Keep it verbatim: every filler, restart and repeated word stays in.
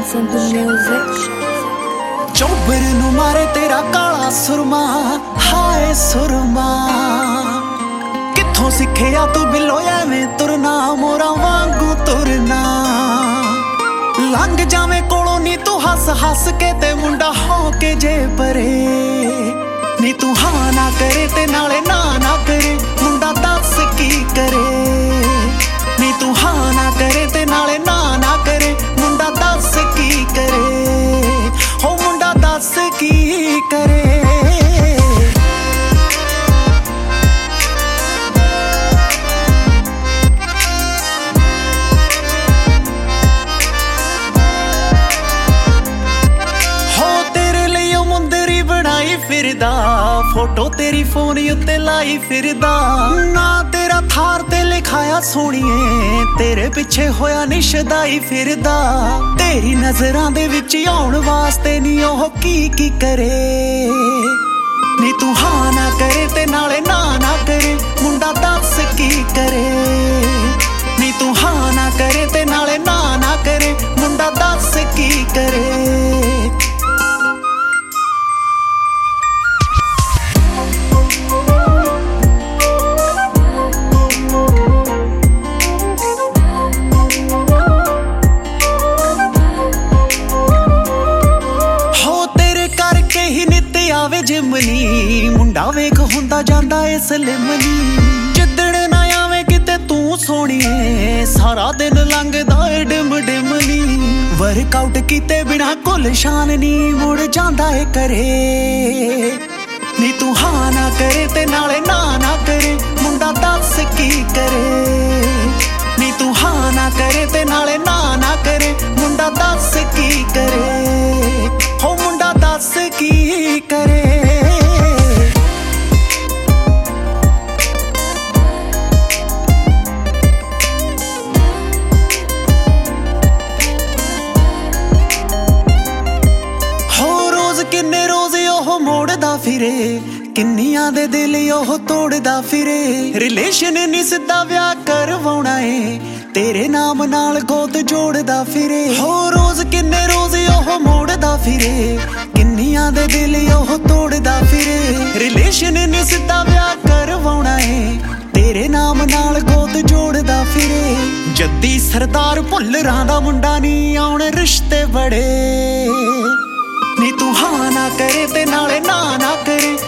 Santu Music। ਚੋਬਰ ਨੂੰ ਮਾਰੇ ਤੇਰਾ ਕਾਲਾ ਸੁਰਮਾ, ਹਾਏ ਸੁਰਮਾ ਕਿੱਥੋਂ ਸਿੱਖਿਆ ਤੂੰ ਬਿੱਲੋ ਐਵੇਂ ਤੁਰਨਾ, ਮੋਰਾਂ ਵਾਂਗੂ ਤੁਰਨਾ। ਲੰਘ ਜਾਵੇਂ ਕੋਲੋਂ ਨੀ ਤੂੰ ਹੱਸ ਹੱਸ ਕੇ, ਤੇ ਮੁੰਡਾ ਹੋ ਕੇ ਜੇ ਪਰੇ ਨੀ ਤੂੰ ਹਾਂ ਨਾ ਕਰੇ ਤੇ ਨਾਲੇ ਨਾ ਨਾ ਕਰੇ, ਮੁੰਡਾ ਦੱਸ ਕੀ ਕਰੇ। ਨੀ ਤੂੰ ਹਾਂ ਨਾ ਕਰੇ ਤੇ ਨਾਲੇ ਨਾ ਨਾ ਕਰੇ, ਮੁੰਡਾ ਦੱਸ ਕੀ ਕਰੇ। ਹੋ ਮੁੰਡਾ ਦੱਸ ਕੀ ਕਰੇ। ਫਿਰਦਾ ਫੋਟੋ ਤੇਰੀ ਫੋਨ ਉੱਤੇ ਲਾਈ ਫਿਰਦਾ, ਨਾ ਤੇਰਾ ਥਾਰ ਤੇ ਲਿਖਾਇਆ ਸੋਹਣੀਏ, ਤੇਰੇ ਪਿੱਛੇ ਹੋਇਆ ਨਿਸ਼ਦਾਈ ਫਿਰਦਾ। ਤੇਰੀ ਨਜ਼ਰਾਂ ਦੇ ਵਿੱਚ ਆਉਣ ਵਾਸਤੇ ਨੀ ਉਹ ਕੀ ਕੀ ਕਰੇ। ਨੀ ਤੂੰ ਹਾਂ ਨਾ ਕਰੇ ਤੇ ਨਾਲੇ ਨਾ ਨਾ ਕਰੇ, ਮੁੰਡਾ ਦੱਸ ਕੀ ਕਰੇ। ਨੀ ਤੂੰ ਹਾਂ ਨਾ ਕਰੇ ਤੇ ਨਾਲੇ ਨਾ ਨਾ ਕਰੇ, ਮੁੰਡਾ ਦੱਸ ਕੀ ਕਰੇ। ਆਵੇ ਜਿਮਨੀ ਮੁੰਡਾ ਵੇਖ ਹੁੰਦਾ ਜਾਂਦਾ ਏ ਸਲਿਮਨੀ। ਜਿੱਦਣ ਨਾ ਆਵੇ ਕਿਤੇ ਤੂੰ ਸੋਹਣੀਏ, ਸਾਰਾ ਦਿਨ ਲੰਘਦਾ ਏ ਡਿਮ ਡਿਮਨੀ। ਵਰਕਆਊਟ ਕੀਤੇ ਬਿਨਾ ਕੁੱਲ ਸ਼ਾਨ ਨੀ ਮੁੜ ਜਾਂਦਾ ਏ ਕਰੇ। ਨੀ ਤੂੰ ਹਾਂ ਨਾ ਕਰੇ ਤੇ ਨਾਲੇ ਨਾ ਨਾ ਕਰੇ, ਮੁੰਡਾ ਦੱਸ ਕੀ ਕਰੇ। ਨੀ ਤੂੰ ਹਾਂ ਨਾ ਕਰੇ ਤੇ ਨਾਲੇ ਨਾ ਨਾ ਕਰੇ, ਮੁੰਡਾ ਦੱਸ ਕੀ ਕਰੇ। ਹੋ ਮੁੰਡਾ ਦੱਸ ਕੀ ਕਰੇ। ਹੋ ਰੋਜ਼ ਕਿੰਨੇ ਰੋਜ਼ ਉਹ ਮੋੜਦਾ ਫਿਰੇ, ਕਿੰਨੀਆਂ ਦੇ ਦਿਲ ਉਹ ਤੋੜਦਾ ਫਿਰੇ। ਰਿਲੇਸ਼ਨ ਨੀ ਸਿੱਧਾ ਵਿਆਹ ਕਰਵਾਉਣਾ ਏ, ਤੇਰੇ ਨਾਮ ਨਾਲ ਗੋਦ ਜੋੜਦਾ ਫਿਰੇ। ਹੋ ਰੋਜ਼ ਕਿੰਨੇ ਰੋਜ਼ ਉਹ ਮੋੜਦਾ ਫਿਰੇ, ਕਿੰਨੀਆਂ ਦੇ ਦਿਲ ਉਹ ਤੋੜਦਾ ਫਿਰੇ। ਰਿਲੇਸ਼ਨ ਨੀ ਸਿੱਧਾ ਵਿਆਹ ਕਰਵਾਉਣਾ ਏ, ਤੇਰੇ ਨਾਮ ਨਾਲ ਗੋਦ ਜੋੜਦਾ ਫਿਰੇ। ਜੱਦੀ ਸਰਦਾਰ ਭੁੱਲਰਾਂ ਦਾ ਮੁੰਡਾ ਨੀ ਆਉਣ ਰਿਸ਼ਤੇ ਬੜੇ। ਨੀ ਤੂੰ ਹਾਂ ਨਾ ਕਰੇ ਤੇ ਨਾਲੇ ਨਾ ਨਾ ਕਰੇ,